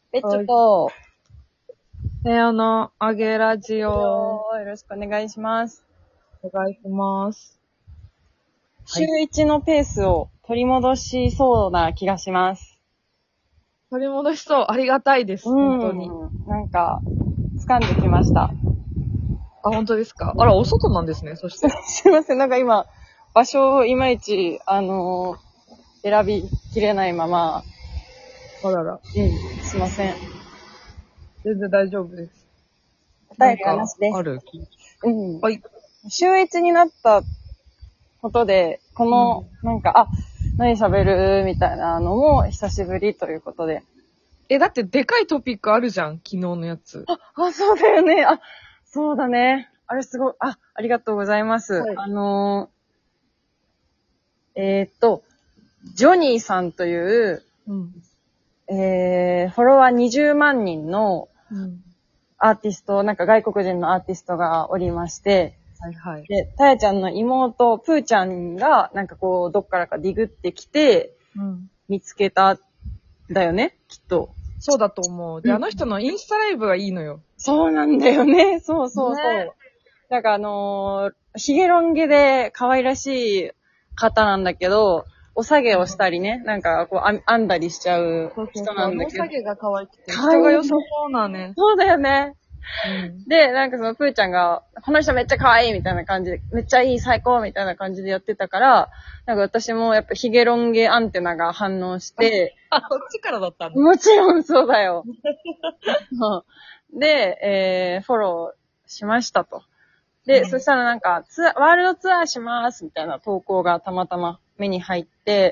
ペッチョと、 あげラジオ。 よろしくお願いします。 お願いします。 週1のペースを取り戻しそうな気がします。 取り戻しそう。ありがたいです。本当に。 なんか、掴んできました。 あ、本当ですか。あら、お外なんですね、そして。 すいません、なんか今、場所をいまいち、選びきれないまま。 あらら。 すいません。 全然大丈夫です。 答えがなしです。 ある。 はい。週1になったことで、この、何喋るみたいなのも久しぶりということで。 だってでかいトピックあるじゃん、昨日のやつ。 そうだよね。そうだね。あれすごい。ありがとうございます。 はい、 ジョニーさんという、フォロワー20万人のアーティスト、なんか外国人のアーティストがおりまして、 はいはい。 で、たやちゃんの妹、プーちゃんが、なんかこう、どっからかディグってきて、見つけたんだよね、きっと。 そうだと思う。で、あの人のインスタライブがいいのよ。 そうなんだよね。そう。 ね、 なんかヒゲロン毛で可愛らしい方なんだけど、お下げをしたりね、なんかこう編んだりしちゃう人なんだけど。 お下げが可愛くて。人が良さそうなね。 そうだよね。で、なんかそのプーちゃんが、この人めっちゃ可愛いみたいな感じで、めっちゃいい最高みたいな感じでやってたから、なんか私もやっぱヒゲロン毛アンテナが反応して、 そっちからだったの？ もちろんそうだよ。で、フォローしましたと。で、そしたらなんか、ワールドツアーしますみたいな投稿がたまたま目に入って、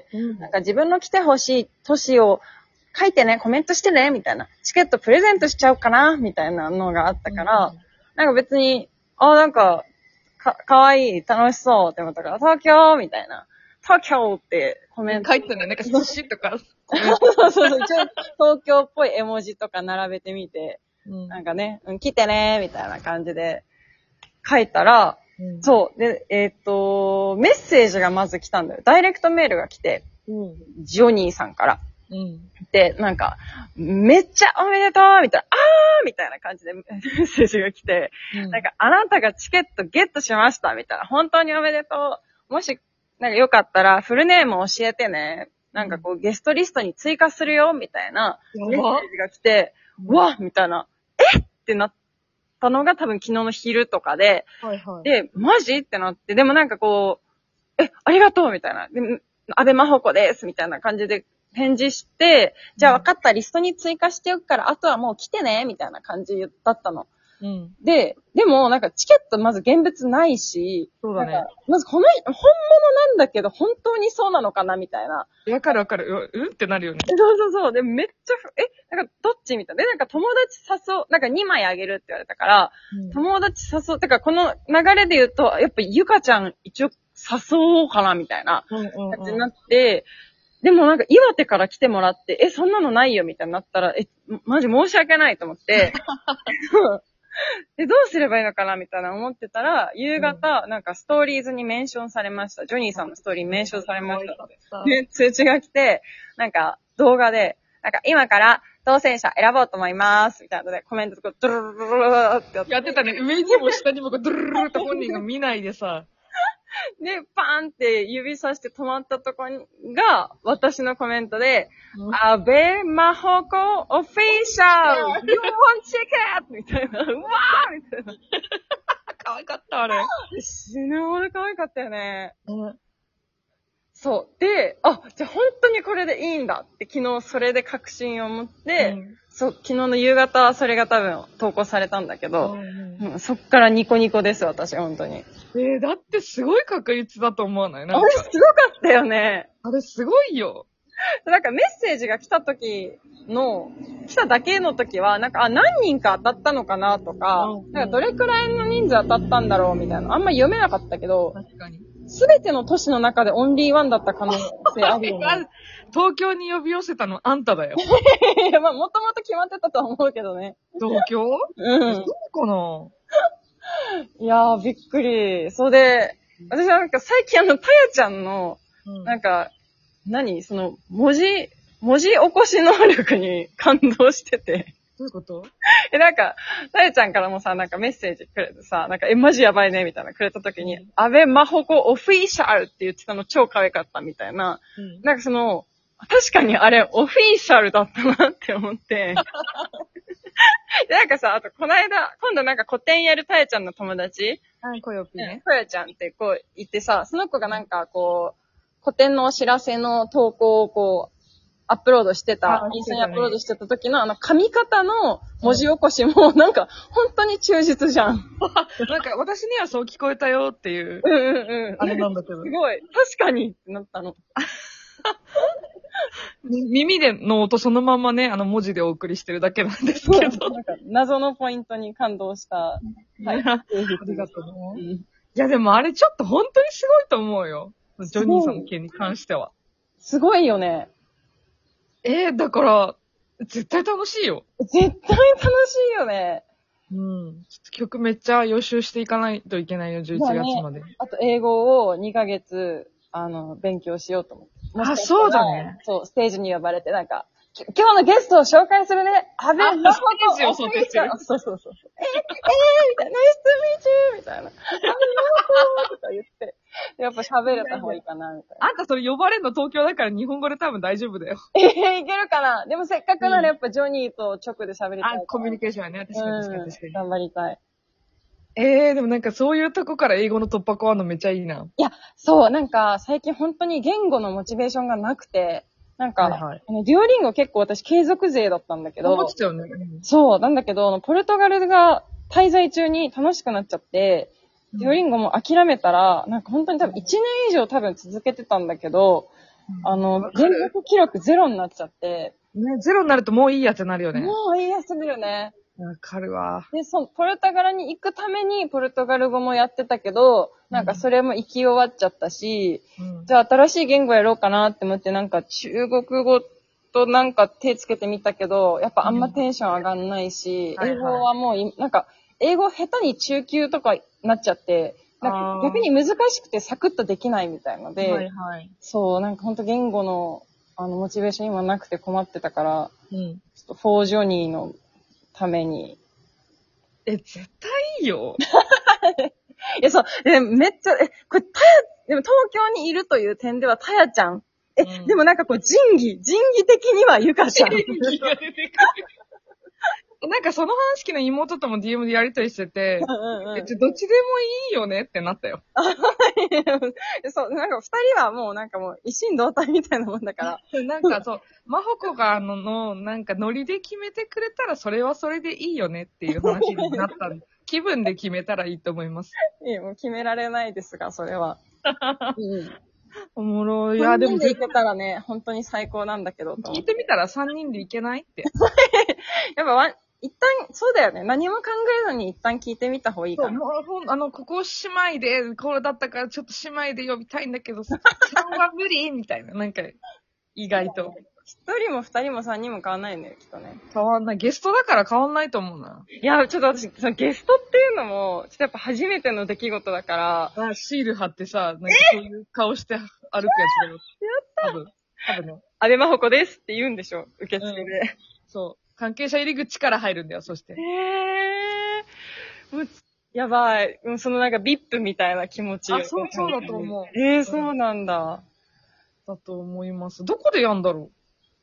なんか自分の来てほしい都市を書いてね、コメントしてね、みたいな。チケットプレゼントしちゃおうかな、みたいなのがあったから、なんか別に、なんか、かわいい、楽しそうって思ったから、東京みたいな。東京ってコメント。 書いてね、なんか寿司とか。 そう、一応東京っぽい絵文字とか並べてみて、なんかね、来てね、みたいな感じで書いたら、そう。で、メッセージがまず来たんだよ。ダイレクトメールが来て、ジョニーさんから。で、なんか、めっちゃおめでとうみたいな、みたいな感じでメッセージが来て、なんか、あなたがチケットゲットしましたみたいな、本当におめでとう。もし、なんかよかったら、フルネーム教えてね。なんかこう、ゲストリストに追加するよみたいなメッセージが来て、わみたいな、ってなったのが多分昨日の昼とかで、で、マジってなって、でもなんかこう、ありがとうみたいな。で、安倍真帆子ですみたいな感じで返事して、じゃあ分かったリストに追加しておくから、あとはもう来てねみたいな感じだったの。でもなんかチケットまず現物ないし、 そうだね。 なんかまず本物なんだけど本当にそうなのかなみたいな。 わかる。ってなるよね。 そう。で、めっちゃ、なんかどっちみたいな。で、なんか友達なんか2枚あげるって言われたから、友達てかこの流れで言うと、やっぱゆかちゃん一応誘おうかなみたいな感じになって、でもなんか岩手から来てもらって、そんなのないよみたいになったら、マジ申し訳ないと思って、どうすればいいのかなみたいな思ってたら、夕方、なんかストーリーズにメンションされました。ジョニーさんのストーリーにメンションされました。で、通知が来て、なんか動画で、なんか今から当選者選ぼうと思います。みたいなので、コメントとかドゥルルルルルってやってたね。上にも下にもドゥルルルルって本人が見ないでさ。 で、パーンって指さして止まったとこが、私のコメントで、安倍真帆子オフィシャル !You want ticket! みたいな。うわーみたいな。 可愛かった、あれ。 死ぬほど可愛かったよね。そう。で、じゃあ本当にこれでいいんだって昨日それで確信を持って、そう、昨日の夕方それが多分投稿されたんだけど、そっからニコニコです、私、本当に。 だってすごい確率だと思わない？ あれすごかったよね。 あれすごいよ。 なんかメッセージが来ただけの時は、なんか、何人か当たったのかなとか、なんかどれくらいの人数当たったんだろうみたいな。あんま読めなかったけど、 確かに。 すべての都市の中でオンリーワンだった可能性あるよね。 東京に呼び寄せたのあんただよ。 まあ、もともと決まってたとは思うけどね。 東京？そうかな。 いやー、びっくり。それで、私はなんか最近たやちゃんの、なんか、その、文字文字起こし能力に感動してて。 どういうこと？ なんか、たやちゃんからもさ、なんかメッセージくれてさ、なんか、マジやばいね、みたいなくれた時に、安倍真帆子オフィシャルって言ってたの超可愛かったみたいな。なんか確かにあれ、オフィシャルだったなって思って。なんかさ、あと、今度なんか個展やるたやちゃんの友達、 はい、こよぴね。 こやちゃんって言ってさ、その子がなんか個展のお知らせの投稿をアップロードしてた、インスタにアップロードしてた時の書き方の文字起こしもなんか本当に忠実じゃん。 なんか私にはそう聞こえたよっていう。あれなんだけど。 すごい。確かにってなったの。 耳での音そのままね、文字でお送りしてるだけなんですけど。 なんか謎のポイントに感動した。はい。ありがとうね。いやでもあれちょっと本当にすごいと思うよ。ジョニーさんの件に関しては。 すごいよね。 だから、絶対楽しいよ。 絶対楽しいよね。 ちょっと曲めっちゃ予習していかないといけないよ、11月まで。 あと英語を2ヶ月、勉強しようと思って。 そうだね。 そう、ステージに呼ばれて、なんか、今日のゲストを紹介するね。安倍真帆子。 ステージを想定してる。 そう。みたいな。ナイストゥミーチューみたいな。安倍真帆子とか言って。やっぱ喋れた方がいいかな、みたいな。 あんたそれ呼ばれんの東京だから日本語で多分大丈夫だよ。 いけるかな。でもせっかくならやっぱジョニーと直で喋りたい。 コミュニケーションはね。確かに。 頑張りたい。 でもなんかそういうとこから英語の突破口あるのめっちゃいいな。 いや、そう、なんか最近本当に言語のモチベーションがなくて、なんか、デュオリンゴ結構私継続勢だったんだけど、 思ってたよね。 そう、なんだけど、ポルトガルが滞在中に楽しくなっちゃって、デュオリンゴも諦めたら、なんか本当に多分1年以上多分続けてたんだけど、連続記録ゼロになっちゃって。 ね、ゼロになるともういいやってなるよね。 もういいやすぎるね。 わかるわ。 で、ポルトガルに行くためにポルトガル語もやってたけど、なんかそれも行き終わっちゃったし、じゃあ新しい言語やろうかなって思って、なんか中国語となんか手つけてみたけど、やっぱあんまテンション上がんないし、英語はもう、なんか、英語下手に中級とかなっちゃって、なんか逆に難しくてサクッとできないみたいので、そう、なんかほんと言語の、モチベーション今なくて困ってたから、ちょっとフォージョニーのために。 絶対いいよ。 いや、そう、めっちゃ、これ、でも東京にいるという点では、たやちゃん。でもなんか仁義的にはゆかちゃん。 なんかその話昨日妹とも DM でやりとりしてて、どっちでもいいよねってなったよ。 そう、なんか二人はもう一心同体みたいなもんだから。 なんかそう、真帆子がなんかノリで決めてくれたらそれはそれでいいよねっていう話になったんで、気分で決めたらいいと思います。 いや、もう決められないですが、それは。 おもろい。 いや、でもで行けたらね、本当に最高なんだけど。 聞いてみたら3人で行けないって。 やっぱ一旦、そうだよね。何も考えずに一旦聞いてみた方がいいかな。 ここ姉妹で、これだったからちょっと姉妹で呼びたいんだけど、3は無理みたいな。なんか、意外と。 一人も二人も三人も変わんないよね、きっとね。 変わんない。ゲストだから変わんないと思うな。 いや、ちょっと私、そのゲストっていうのも、ちょっとやっぱ初めての出来事だから。 シール貼ってさ、なんかそういう顔して歩くやつだよ。やった多分ね。 安倍真帆子ですって言うんでしょ、受付で。 そう。関係者入り口から入るんだよ、そして。 もう、やばい。なんか、VIP みたいな気持ち。 そうだと思う。そうなんだ。 だと思います。どこでやんだろう？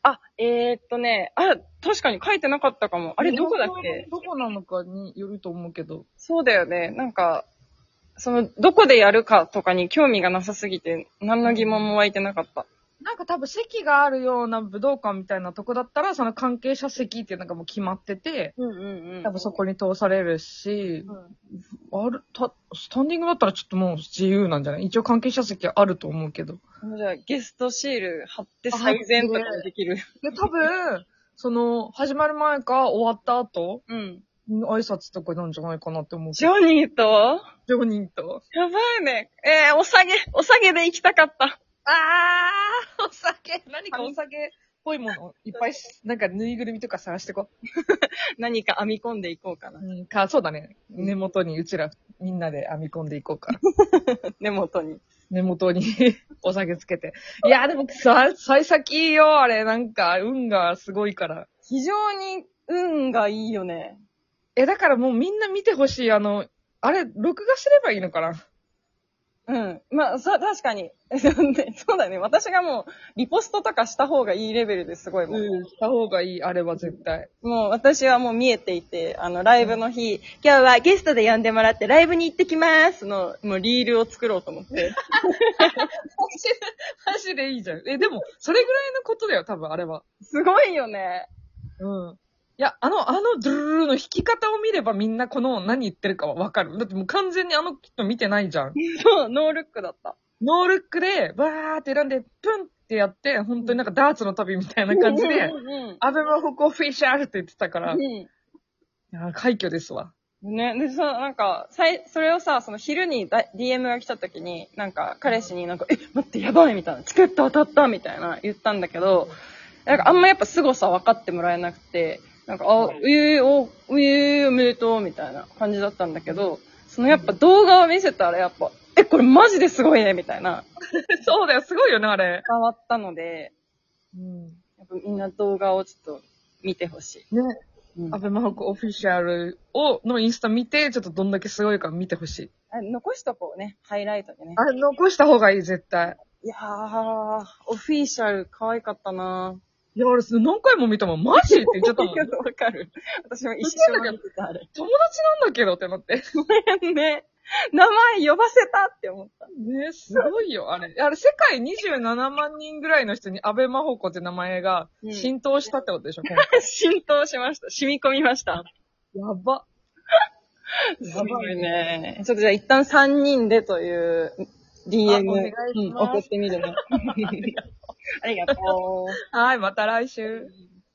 確かに書いてなかったかも。あれ、どこだっけ？ どこなのかによると思うけど。 そうだよね。なんか、どこでやるかとかに興味がなさすぎて、何の疑問も湧いてなかった。 なんか多分席があるような武道館みたいなとこだったら、その関係者席っていうのがもう決まってて、多分そこに通されるし、スタンディングだったらちょっともう自由なんじゃない？一応関係者席あると思うけど。 じゃあゲストシール貼って最善とかできる。 で、多分、始まる前か終わった後、挨拶とかなんじゃないかなって思う。 ジョニーとやばいね。お下げで行きたかった。 お酒何かお酒っぽいものいっぱいなんかぬいぐるみとか探してこう。 何か編み込んでいこうかな。 そうだね。根元にうちらみんなで編み込んでいこうか。 根元に。 根元にお酒つけて。いや、でも幸先いいよ、あれ。なんか、運がすごいから。 非常に運がいいよね。 だからもうみんな見てほしい。あれ、録画すればいいのかな？ うん。まあ、確かに。そうだね。私がもう、リポストとかした方がいいレベルですごいもん。 した方がいい、あれは絶対。 もう、私はもう見えていて、ライブの日、今日はゲストで呼んでもらって、ライブに行ってきますの、もうリールを作ろうと思って。 マジでいいじゃん。でも、それぐらいのことだよ、多分、あれは。 すごいよね。 うん。いや、ドゥルルルの弾き方を見ればみんなこの何言ってるかはわかる。だってもう完全に人見てないじゃん。 そう、ノールックだった。 ノールックで、バーって選んで、プンってやって、本当になんかダーツの旅みたいな感じで、アベマホコフィシャルって言ってたから、いや、快挙ですわ。 ね、でさ、なんか、それをさ、その昼にDM が来た時に、なんか、彼氏になんか、待って、やばいみたいな、チケット当たったみたいな言ったんだけど、なんかあんまやっぱ凄さ分かってもらえなくて、なんか、おめでとう、みたいな感じだったんだけど、そのやっぱ動画を見せたらやっぱ、これマジですごいね、みたいな。 そうだよ、すごいよね、あれ。 変わったので、やっぱみんな動画をちょっと見てほしい。 ね。アベマホコオフィシャルのインスタ見て、ちょっとどんだけすごいか見てほしい。 残しとこうね、ハイライトでね。 あれ、残した方がいい、絶対。 いやー、オフィシャル可愛かったないや、俺何回も見たもん。マジって言っちゃったもん。 わかる。私も一緒に見てた、あれ。 友達なんだけどってなって。 ね。名前呼ばせたって思った。 ね、すごいよ、あれ。あれ、世界27万人ぐらいの人に安倍真帆子って名前が浸透したってことでしょ、今回。 浸透しました。染み込みました。 やば。 すごいね。ちょっとじゃあ一旦3人でという DM 送ってみるね。ありがとう。 はい、また来週。